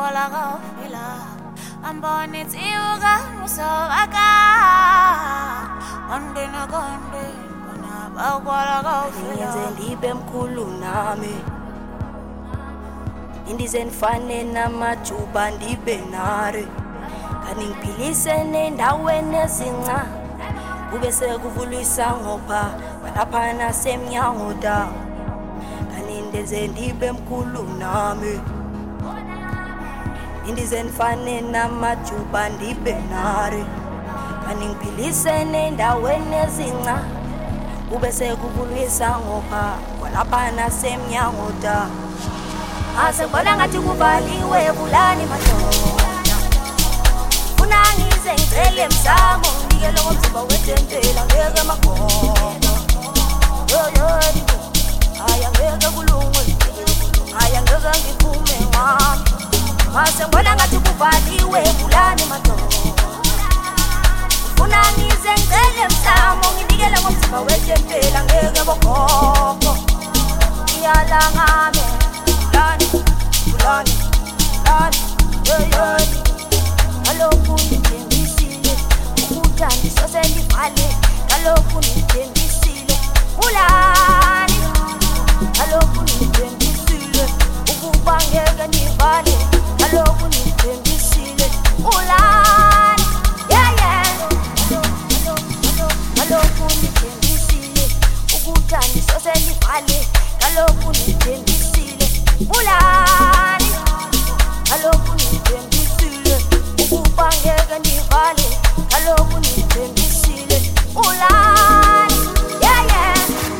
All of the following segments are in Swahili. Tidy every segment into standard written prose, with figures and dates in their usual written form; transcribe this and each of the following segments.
bola kaofela ambone tsiuka musovaka ondena konde bona bakwala kaofela ngiyenze ndibe mkhulu nami indize nifane namajuba ndibe nare kani ngiphilise nendaweni ezinca kube sekuvulisa ngopha lapha nasemnyango da kani ndenze ndibe mkhulu nami indize nifane namajuba ndibe nare kani ngiphilise nendaweni ezinca kube sekuvulisa ngopha lapha nasemnyango da asebona ngathi kubaliwe bulani madoda funa ngize ngicele msamo ngikele ngomzimba wetempela ngeke magogo yoyodi aya ngeke kulungwe aya ngeke ngiphume ngami asebona ngathi kubaliwe bulani madoda funa ngize ngicele msamo ngikele ngomzimba wetempela ngeke magogo iyala ngami Fulani, yoyodi Kaloku nithembisile Ukutandi sose ndivale Kaloku nithembisile Fulani Kaloku nithembisile Ukuba ngeke ndivale Kaloku nithembisile Fulani Yeah, yeah Kaloku nithembisile Ukutandi sose ndivale Kaloku nithembisile Fulani Kaloku nithembisile Ukuba ngeke ndivale Kaloku nithembisile Fulani Yeah, yeah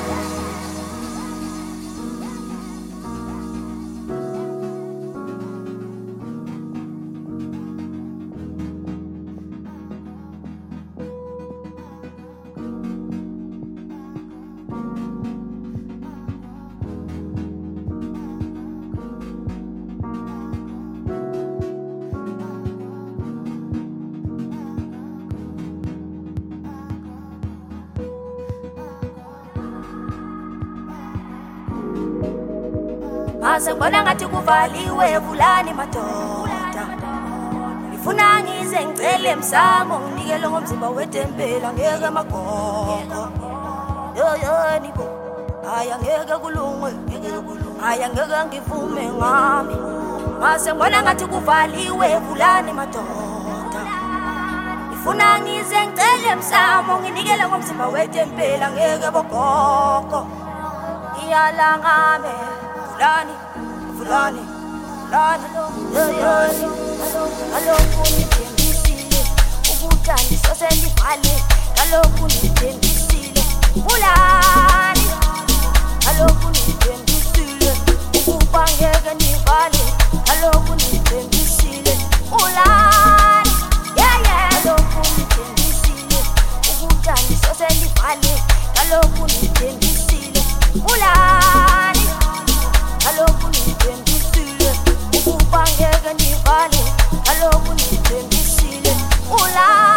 asebona ngathi kuvaliwe vulani madoda ngifuna ngize ngicele msamo nginikele ngomzimba wetempela ngeke magogo yoyoni bo aya ngeke kulungwe aya ngeke ngivume ngami asebona ngathi kuvaliwe vulani madoda ngifuna ngize ngicele msamo nginikele ngomzimba wetempela ngeke bogogo iyala ngami Fulani, yoyodi Kaloku nithembisile Ukutandi sose ndivale Kaloku nithembisile Fulani Kaloku nithembisile Ukuba ngeke ndivale Kaloku nithembisile Fulani Yeah, yeah Kaloku nithembisile Ukutandi sose ndivale Kaloku nithembisile Fulani Kaloku nithembisile Ukuba ngeke ndivale Kaloku nithembisile Fulani